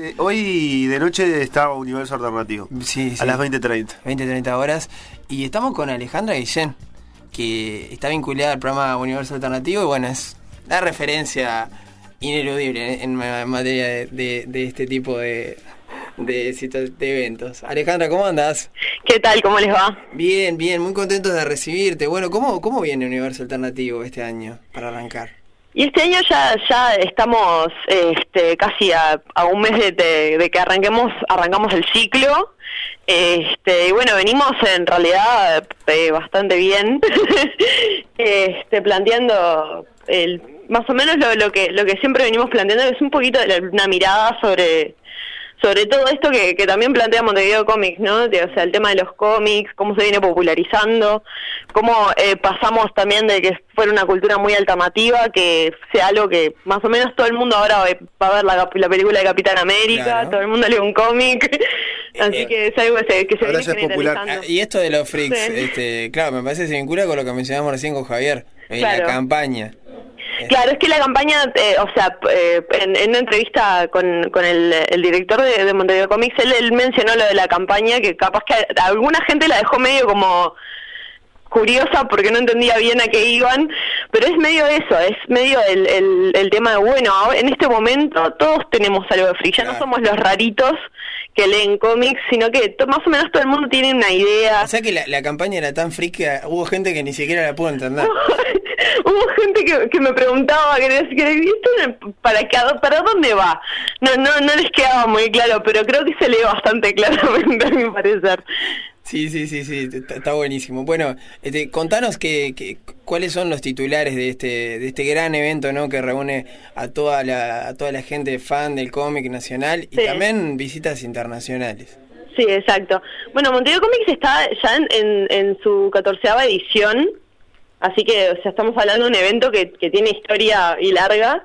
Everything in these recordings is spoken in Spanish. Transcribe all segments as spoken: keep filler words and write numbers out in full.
Eh, Hoy de noche está Universo Alternativo. Sí, sí. A las veinte treinta. veinte treinta horas. Y estamos con Alejandra Guillén, que está vinculada al programa Universo Alternativo. Y bueno, es la referencia ineludible en, en materia de, de, de este tipo de, de, de eventos. Alejandra, ¿cómo andás? ¿Qué tal? ¿Cómo les va? Bien, bien, muy contentos de recibirte. Bueno, ¿cómo, cómo viene Universo Alternativo este año para arrancar? Y este año ya ya estamos este, casi a, a un mes de, de, de que arranquemos arrancamos el ciclo. Este, y bueno, venimos en realidad eh, bastante bien, este, planteando el, más o menos lo, lo que lo que siempre venimos planteando, es un poquito de una mirada sobre sobre todo esto que, que también plantea Montevideo Comics, ¿no? De, o sea, el tema de los cómics, cómo se viene popularizando, cómo eh, pasamos también de que fuera una cultura muy alternativa, que sea algo que más o menos todo el mundo ahora va a ver la, la película de Capitán América, claro. Todo el mundo lee un cómic, así eh, que es algo que se, que se viene generalizando. Ah, y esto de los freaks, sí. este, claro, me parece que se vincula con lo que mencionamos recién con Javier, en claro. la campaña. Claro, es que la campaña, eh, o sea, eh, en, en una entrevista con, con el, el director de, de Montevideo Comics, él, él mencionó lo de la campaña, que capaz que a, a alguna gente la dejó medio como curiosa porque no entendía bien a qué iban, pero es medio eso, es medio el, el, el tema de, bueno, ahora, en este momento todos tenemos algo de freak, ya claro. No somos los raritos que leen cómics, sino que to, más o menos todo el mundo tiene una idea. O sea que la, la campaña era tan freak que hubo gente que ni siquiera la pudo entender. Hubo gente que, que me preguntaba, que ¿esto para, qué, ¿para dónde va? No, no, no les quedaba muy claro, pero creo que se lee bastante claramente, a mi parecer. Sí, sí, sí, sí, está, está buenísimo. Bueno, este, contanos que, que, cuáles son los titulares de este de este gran evento, ¿no? Que reúne a toda la a toda la gente fan del cómic nacional y sí. También visitas internacionales. Sí, exacto. Bueno, Montevideo Comics está ya en, en, en su catorceava edición, así que, o sea, estamos hablando de un evento que, que tiene historia y larga.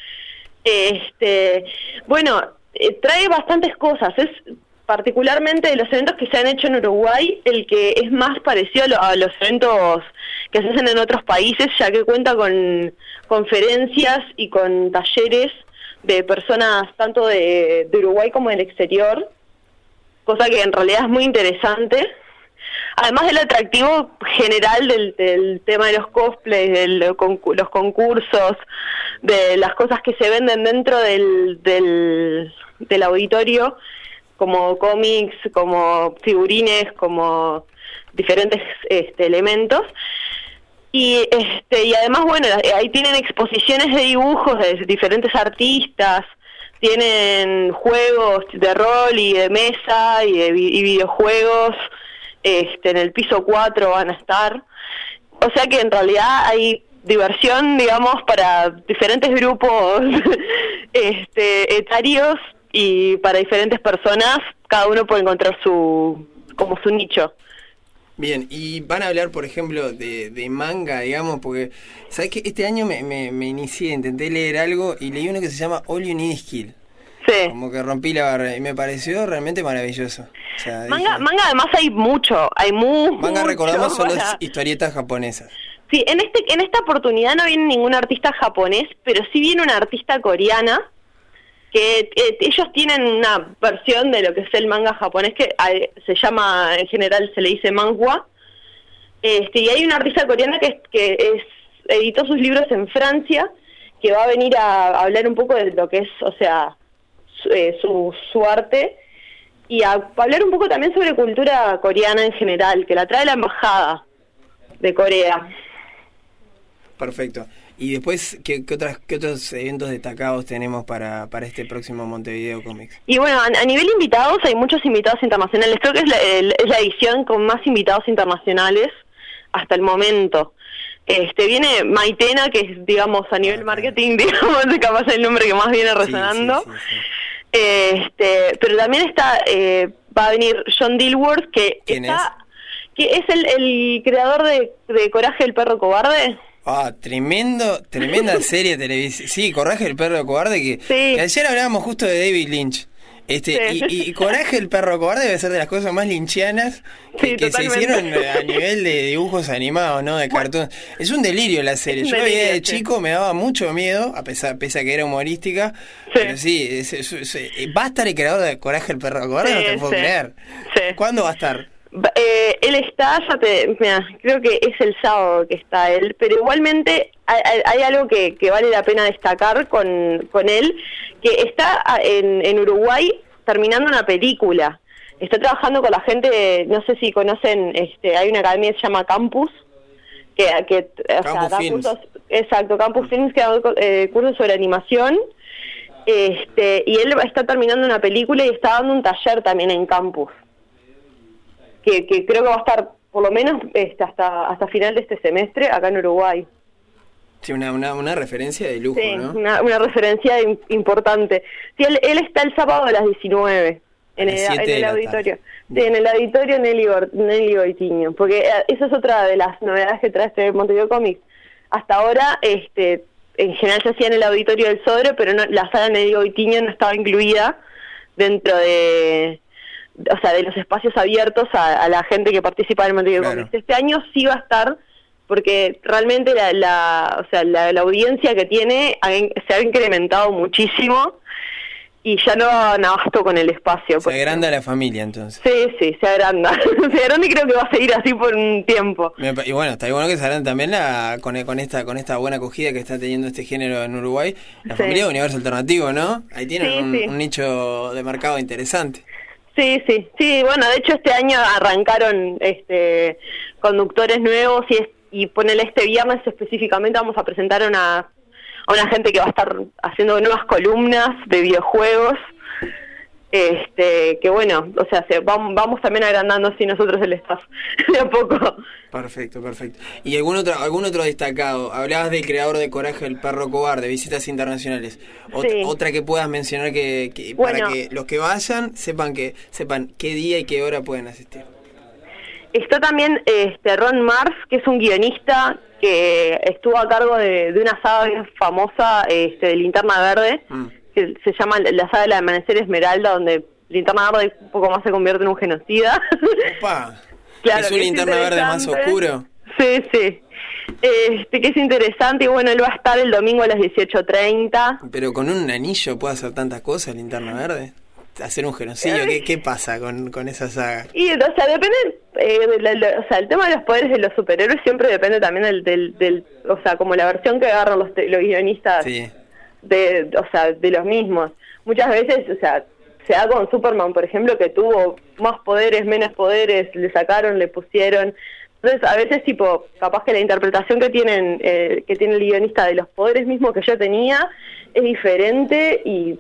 Este, bueno, eh, trae bastantes cosas. Es particularmente de los eventos que se han hecho en Uruguay, el que es más parecido a, lo, a los eventos que se hacen en otros países, ya que cuenta con conferencias y con talleres de personas tanto de, de Uruguay como del exterior, cosa que en realidad es muy interesante. Además del atractivo general del, del tema de los cosplays, de los concursos, de las cosas que se venden dentro del, del, del auditorio, como cómics, como figurines, como diferentes este, elementos. Y este y además, bueno, ahí tienen exposiciones de dibujos de diferentes artistas, tienen juegos de rol y de mesa y, de, y videojuegos, este en el piso cuatro van a estar. O sea que en realidad hay diversión, digamos, para diferentes grupos este etarios y para diferentes personas, cada uno puede encontrar su como su nicho. Bien, y van a hablar, por ejemplo, de, de manga, digamos, porque, ¿sabes qué? Este año me, me, me inicié, intenté leer algo y leí uno que se llama All You Need Is Kill. Sí. Como que rompí la barra y me pareció realmente maravilloso. O sea, manga, dije, manga además hay mucho, hay mu manga, mucho. Recordamos, son para... las historietas japonesas. Sí, en este en esta oportunidad no viene ningún artista japonés, pero sí viene una artista coreana, que eh, ellos tienen una versión de lo que es el manga japonés que eh, se llama, en general se le dice manhwa, este, y hay una artista coreana que, es, que es, editó sus libros en Francia, que va a venir a, a hablar un poco de lo que es, o sea, su, eh, su, su arte, y a, a hablar un poco también sobre cultura coreana en general, que la trae la embajada de Corea. Perfecto. Y después, ¿qué, qué, otras, qué otros eventos destacados tenemos para, para este próximo Montevideo Comics? Y bueno, a, a nivel invitados, hay muchos invitados internacionales. Creo que es la, el, es la edición con más invitados internacionales hasta el momento. Este viene Maitena, que es, digamos, a nivel okay. marketing, digamos, capaz el nombre que más viene resonando. Sí, sí, sí, sí. Este, pero también está, eh, va a venir John Dilworth, que está, es? que es el, el creador de, de Coraje el perro cobarde. Ah, tremendo, tremenda serie televisiva. Sí, Coraje el perro cobarde, que, sí. que ayer hablábamos justo de David Lynch. Este, Sí. y, y Coraje el perro cobarde debe ser de las cosas más linchianas que, Sí, que se totalmente. hicieron a nivel de dibujos animados, ¿no? De cartoon. Es un delirio la serie. Es un Yo la vi delirio, de sí. chico, me daba mucho miedo, a pesar, pese a que era humorística. Sí. Pero sí, es- es- es- va a estar el creador de Coraje el perro cobarde, Sí, no te puedo sí. creer. Sí. ¿Cuándo va a estar? Va- Eh, él está, ya te, mira, creo que es el sábado que está él, pero igualmente hay, hay- hay algo que, que vale la pena destacar con, con él, que está ah, en, en Uruguay terminando una película. Está trabajando con la gente, no sé si conocen, este, hay una academia que se llama Campus, que, que o sea, Campus da Films. cursos, exacto, Campus Films, que da eh, cursos sobre animación. Este, y él está terminando una película y está dando un taller también en Campus. Que, que creo que va a estar por lo menos este, hasta hasta final de este semestre acá en Uruguay. Sí, una, una, una referencia de lujo, Sí, ¿no? una, una referencia im- importante. Sí, él, él está el sábado a las diecinueve en A las el, siete en de el la auditorio. tarde. Sí, en el auditorio Nelly, Gor- Nelly Goitiño, porque eh, esa es otra de las novedades que trae este Montevideo Comics. Hasta ahora, este, en general se hacía en el auditorio del Sodre, pero no, la sala Nelly Goitiño no estaba incluida dentro de, o sea, de los espacios abiertos a, a la gente que participa en el Montevideo Claro. Comics. Este año sí va a estar, porque realmente la, la o sea, la, la audiencia que tiene ha in- se ha incrementado muchísimo y ya no dan abasto con el espacio. Se por agranda la familia, entonces. Sí, sí, se agranda. Se agranda y creo que va a seguir así por un tiempo. Me pa- Y bueno, está bueno que se agrande también la, con, con esta con esta buena acogida que está teniendo este género en Uruguay. La Sí. familia de Universo Alternativo, ¿no? Ahí tienen Sí, un, sí. un nicho de mercado interesante. Sí, sí, sí, bueno, de hecho este año arrancaron este conductores nuevos y, es- y ponele este viernes específicamente vamos a presentar a una, a una gente que va a estar haciendo nuevas columnas de videojuegos, este que bueno, o sea, se, vamos, vamos también agrandando así nosotros el staff de a poco. Perfecto, perfecto. ¿Y algún otro algún otro destacado? Hablabas del creador de Coraje el perro cobarde, Visitas Internacionales. Ot- Sí. Otra que puedas mencionar que, que para Bueno. que los que vayan sepan que sepan qué día y qué hora pueden asistir. Está también este Ron Mars, que es un guionista que estuvo a cargo de, de una saga bien famosa este, de Linterna Verde, Mm. que se llama la saga del Amanecer Esmeralda, donde Linterna Verde un poco más se convierte en un genocida. Opa. Claro, ¿Es que un linterna verde más interesante. oscuro? Sí, sí. Este, que es interesante y bueno, él va a estar el domingo a las dieciocho treinta. Pero con un anillo puede hacer tantas cosas, Linterna Verde. Hacer un genocidio, ¿qué, qué pasa con, con esa saga? Y, o sea, depende, eh, de la- la- o sea, el tema de los poderes de los superhéroes siempre depende también del, del, del o sea, como la versión que agarran los, te- los guionistas Sí, de, o sea, de los mismos. Muchas veces, o sea, se da con Superman, por ejemplo, que tuvo más poderes, menos poderes, le sacaron, le pusieron. Entonces, a veces, tipo, capaz que la interpretación que tienen, eh, que tiene el guionista de los poderes mismos que yo tenía es diferente y,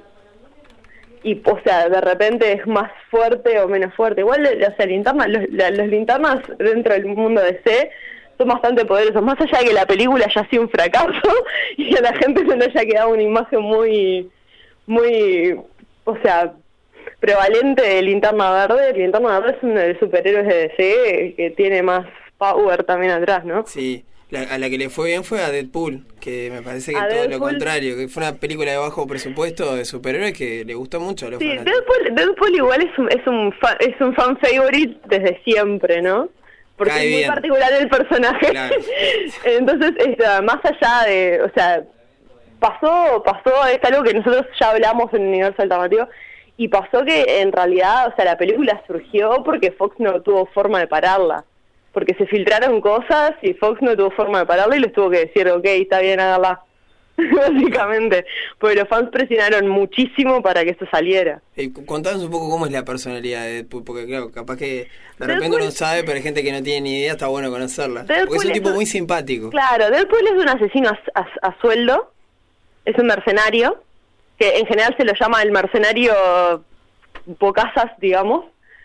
y, o sea, de repente es más fuerte o menos fuerte. Igual, o sea, linterna, los, la- los linternas dentro del mundo de C son bastante poderosos, más allá de que la película haya sido un fracaso y a la gente se le haya quedado una imagen muy, muy, o sea, prevalente de Linterna Verde. Linterna Verde es uno de los superhéroes de D C que tiene más power también atrás, ¿no? sí. La- a la que le fue bien fue a Deadpool, que me parece que A todo lo Deadpool. contrario, que fue una película de bajo presupuesto de superhéroes que le gustó mucho a los Sí, fanáticos. Deadpool, Deadpool igual es un, es un fan, es un fan favorite desde siempre, ¿no? Porque Cae es muy bien. particular el personaje. Claro. Entonces, este, más allá de, o sea, pasó, pasó, es algo que nosotros ya hablamos en Universo Alternativo, y pasó que en realidad, o sea, la película surgió porque Fox no tuvo forma de pararla. Porque se filtraron cosas y Fox no tuvo forma de pararla y les tuvo que decir, ok, está bien, hágala. Básicamente. Porque los fans presionaron muchísimo para que esto saliera. Eh, cu- contanos un poco cómo es la personalidad de Deadpool, porque claro, capaz que de Deadpool- repente uno sabe, pero hay gente que no tiene ni idea, está bueno conocerla. Deadpool Porque es un es tipo un- muy simpático. Claro, Deadpool es un asesino a, a- a sueldo, es un mercenario, que en general se lo llama el mercenario bocazas, digamos,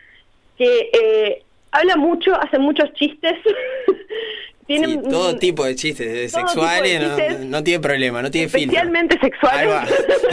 que eh, habla mucho, hace muchos chistes. Tiene Sí, un- todo tipo de chistes, de todo sexuales, tipo de no, chistes. no tiene problema, no tiene filtro. especialmente Ahí sexuales. va.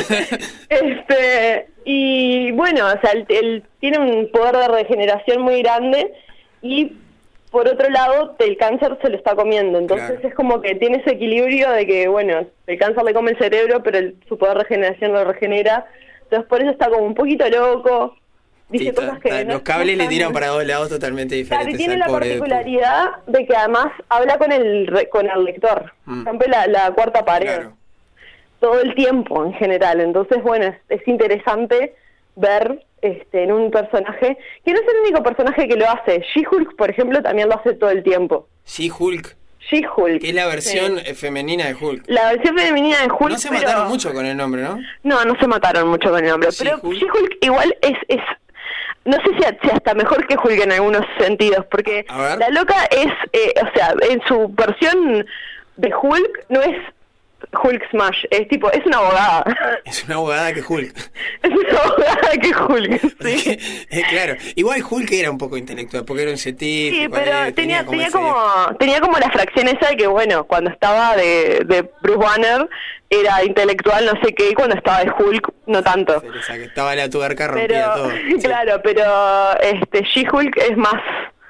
este y bueno, o sea, él, él tiene un poder de regeneración muy grande y por otro lado el cáncer se lo está comiendo, entonces Claro. es como que tiene ese equilibrio de que bueno, el cáncer le come el cerebro, pero el, su poder de regeneración lo regenera entonces por eso está como un poquito loco. Dice Sí, cosas que ta- no- los cables no le tiran están- para dos lados totalmente Claro, diferentes. y tiene al la pobre de particularidad de que además habla con el re- con el lector, Mm. rompe la, la cuarta pared Claro. todo el tiempo en general. Entonces, bueno, es, es interesante ver este en un personaje que no es el único personaje que lo hace. She-Hulk, por ejemplo, también lo hace todo el tiempo. She-Hulk, She-Hulk. que es la versión sí. eh, femenina de Hulk. La versión femenina de Hulk. No se pero- mataron mucho con el nombre, ¿no? No, no se mataron mucho con el nombre. Pero She-Hulk. She-Hulk igual es, es no sé si, si hasta mejor que Hulk en algunos sentidos, porque A ver. la loca es, eh, o sea, en su versión de Hulk no es Hulk Smash, es tipo, es una abogada. Es una abogada que Hulk. Es una abogada que Hulk, sí. Eh, claro, igual Hulk era un poco intelectual, porque era un científico. Sí, pero eh, tenía, tenía ese- como tenía como la fracción esa de que, bueno, cuando estaba de, de Bruce Banner era intelectual, no sé qué, y cuando estaba de Hulk, no tanto. se le saca- estaba la tuerca, rompía Pero, todo. Sí. claro, pero este She-Hulk es más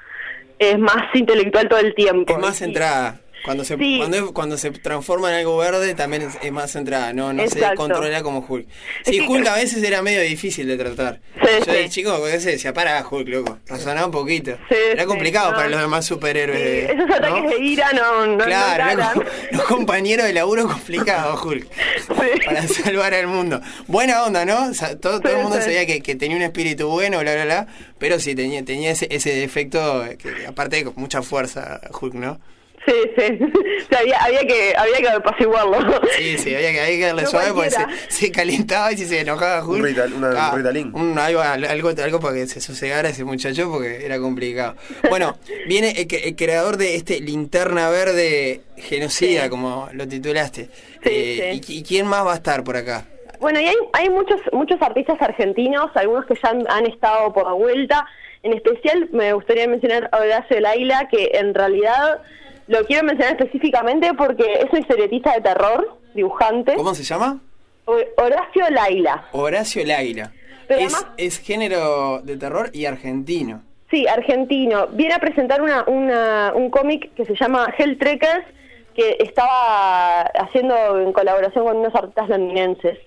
es más intelectual todo el tiempo. Es más Y- centrada. Cuando se, Sí. cuando, es- cuando se transforma en algo verde también es, es más centrada, no, no se Exacto. controla como Hulk. Es Sí, que Hulk creo- a veces era medio difícil de tratar. Sí, Yo sí. de chico, qué sé, se para Hulk, loco. Razonaba un poquito. Sí, era sí, complicado no. para los demás superhéroes. Sí, de- esos ataques ¿no? de ira no, no, Claro, no era ganan. como los compañeros de laburo complicados, Hulk. Sí. Para salvar al mundo. Buena onda, ¿no? O sea, todo, todo el Sí, mundo sí. sabía que, que tenía un espíritu bueno, bla, bla, bla. Pero sí, tenía, tenía ese, ese defecto, que aparte con mucha fuerza, Hulk, ¿no? Sí, sí. O sea, había, había que había que apaciguarlo. Sí, sí, había que, había que darle No suave porque se, cualquiera. se calentaba y si se enojaba Hulk. Un Rital- una- ah, un Ritalin. un- algo, algo, algo para que se sosegara ese muchacho porque era complicado. Bueno, viene el, que- el creador de este Linterna Verde Genocida, Sí. como lo titulaste. Sí, Eh, sí. ¿y, y quién más va a estar por acá? Bueno, y hay, hay muchos muchos artistas argentinos, algunos que ya han, han estado por la vuelta. En especial me gustaría mencionar a Horacio Laila, que en realidad lo quiero mencionar específicamente porque es un historietista de terror, dibujante. ¿Cómo se llama? Ho- Horacio Laila. Horacio Laila. Pero Es, además- es género de terror y argentino. Sí, argentino. Viene a presentar una, una, un cómic que se llama Helltrekkers, que estaba haciendo en colaboración con unos artistas londinenses.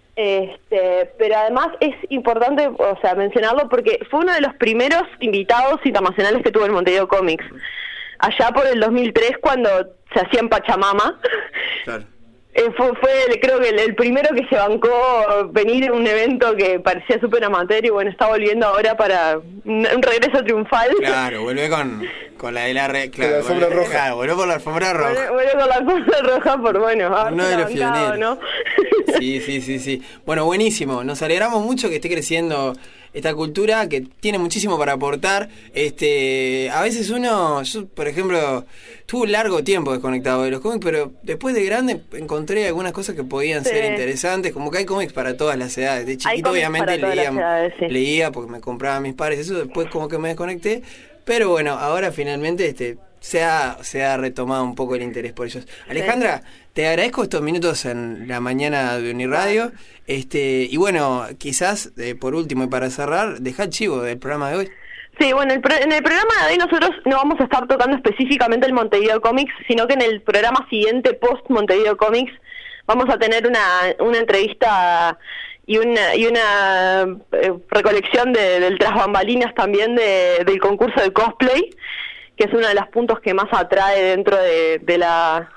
Este, pero además es importante, o sea, mencionarlo porque fue uno de los primeros invitados internacionales que tuvo el Montevideo Comics. Allá por el dos mil tres, cuando se hacía en Pachamama. Claro. Eh, fue, fue el- creo que el, el primero que se bancó venir a un evento que parecía súper amateur y bueno, está volviendo ahora para un, un regreso triunfal. Claro, vuelve con, con la de la re, claro, la alfombra vuelve- roja. Claro, vuelve por la alfombra roja. Bueno, bueno, con la alfombra roja por bueno, haberse Uno de los bancado, pioneros. ¿no? Sí, sí, sí, sí. Bueno, buenísimo. Nos alegramos mucho que esté creciendo esta cultura que tiene muchísimo para aportar. Este, a veces uno, yo por ejemplo, tuve un largo tiempo desconectado de los cómics, pero después de grande encontré algunas cosas que podían Sí. ser interesantes, como que hay cómics para todas las edades. De chiquito cómics obviamente para todas leía, las edades, sí. leía porque me compraban mis padres, eso después como que me desconecté, pero bueno, ahora finalmente este se ha, se ha retomado un poco el interés por ellos. Alejandra, te agradezco estos minutos en la mañana de Uniradio. Este, y bueno, quizás eh, por último y para cerrar, deja el chivo del programa de hoy. Sí, bueno, el pro- en el programa de hoy nosotros no vamos a estar tocando específicamente el Montevideo Comics, sino que en el programa siguiente, post Montevideo Comics, vamos a tener una, una entrevista y una, y una eh, recolección de, del tras bambalinas también de, del concurso de cosplay, que es uno de los puntos que más atrae dentro de, de la...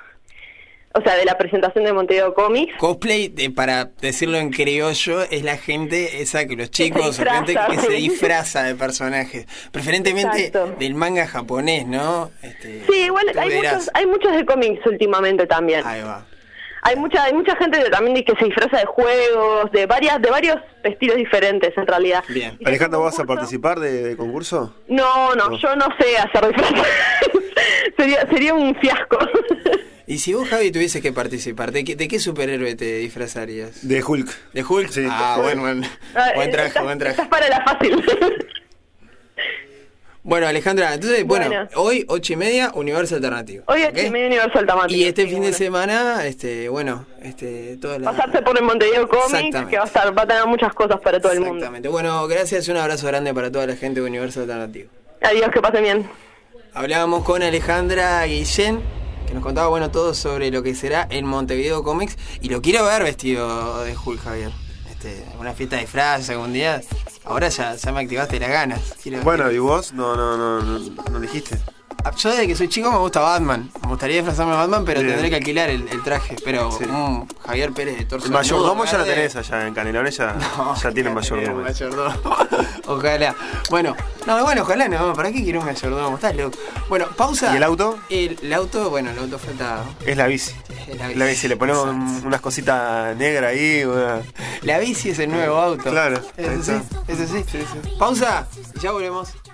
O sea, de la presentación de Montevideo Comics. Cosplay, eh, para decirlo en criollo, es la gente esa que los chicos se o gente disfraza, que se sí. disfraza de personajes, preferentemente Exacto. del manga japonés, ¿no? Este, Sí, igual tú hay verás. muchos, hay muchos de cómics últimamente también. Ahí va. Hay mucha hay mucha gente que también que se disfraza de juegos, de varias de varios estilos diferentes en realidad. Bien. Y Alejandra, este ¿vas a concurso- participar de, de concurso? No, no, No. yo no sé hacer disfraces. sería sería un fiasco. Y si vos, Javi, tuvieses que participar, ¿de qué, de qué superhéroe te disfrazarías? De Hulk. ¿De Hulk? Sí. Ah, bueno, buen, Ah, buen traje, estás- buen traje. Estás para la fácil. Bueno, Alejandra, entonces, bueno, Bueno. hoy, ocho y media, Universo Alternativo. Hoy ¿ok? es medio universal temático. Y este sí, fin bueno. de semana, este, bueno, este, toda la... Pasarse por el Montevideo Comics, Exactamente. que va a estar, va a tener muchas cosas para todo el mundo. Exactamente. Bueno, gracias, un abrazo grande para toda la gente de Universo Alternativo. Adiós, que pasen bien. Hablábamos con Alejandra Guillén, que nos contaba, bueno, todo sobre lo que será en Montevideo Comics, y lo quiero ver vestido de Hulk, Javier. este, una fiesta de disfraz algún día, ahora ya, ya me activaste las ganas. Quiero, Bueno, quiero... ¿y vos? No, no, no, no, no dijiste. Yo desde que soy chico me gusta Batman. Me gustaría disfrazarme de Batman, pero Bien. tendré que alquilar el, el traje. Pero Sí. mm, Javier Pérez de Torso El mayordomo ya lo verde. tenés allá en Canelones, ya, No, ya tienen ojalá, mayordomo. mayordomo. Ojalá. Bueno, no, bueno, ojalá no. ¿Para qué quiero un mayordomo? Estás loco. Bueno, pausa. ¿Y el auto? El, el auto, bueno, el auto falta. Es la bici. Es la bici. La bici, le ponemos Exacto. un- unas cositas negras ahí. Una... La bici es el nuevo auto. Claro, ahí Eso sí, está. eso sí. Pausa y ya volvemos.